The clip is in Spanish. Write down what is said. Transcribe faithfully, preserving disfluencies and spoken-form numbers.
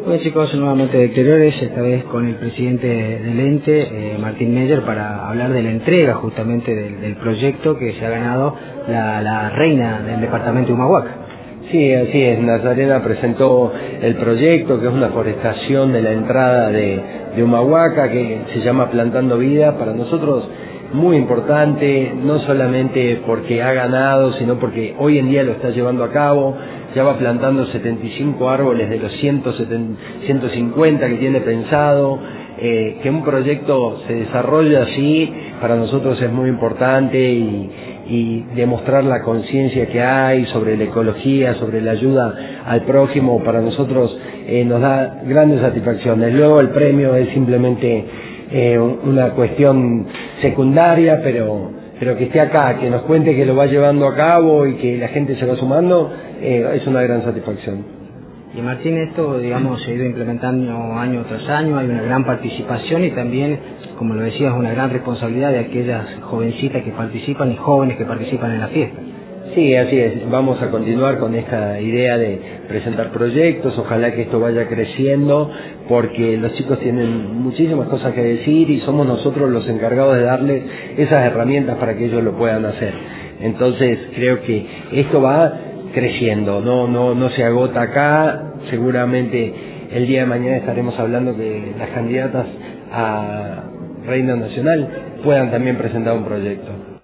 Bueno chicos, nuevamente de Exteriores, esta vez con el presidente del ente, eh, Martín Meyer, para hablar de la entrega justamente del, del proyecto que se ha ganado la, la reina del departamento de Humahuaca. Sí, así es. Nazarena presentó el proyecto, que es una forestación de la entrada de, de Humahuaca, que se llama Plantando Vida. Para nosotros muy importante, no solamente porque ha ganado, sino porque hoy en día lo está llevando a cabo. Ya va plantando setenta y cinco árboles de los ciento cincuenta que tiene pensado. Eh, que un proyecto se desarrolle así, para nosotros es muy importante, y, y demostrar la conciencia que hay sobre la ecología, sobre la ayuda al prójimo, para nosotros eh, nos da grandes satisfacciones. Luego el premio es simplemente eh, una cuestión secundaria, pero, pero que esté acá, que nos cuente que lo va llevando a cabo y que la gente se va sumando, eh, es una gran satisfacción. Y Martín, esto, digamos, se ha ido implementando año tras año, hay una gran participación y también, como lo decías, una gran responsabilidad de aquellas jovencitas que participan y jóvenes que participan en la fiesta. Sí, así es. Vamos a continuar con esta idea de presentar proyectos. Ojalá que esto vaya creciendo, porque los chicos tienen muchísimas cosas que decir y somos nosotros los encargados de darles esas herramientas para que ellos lo puedan hacer. Entonces, creo que esto va creciendo, no, no, no se agota acá. Seguramente el día de mañana estaremos hablando que las candidatas a Reina Nacional puedan también presentar un proyecto.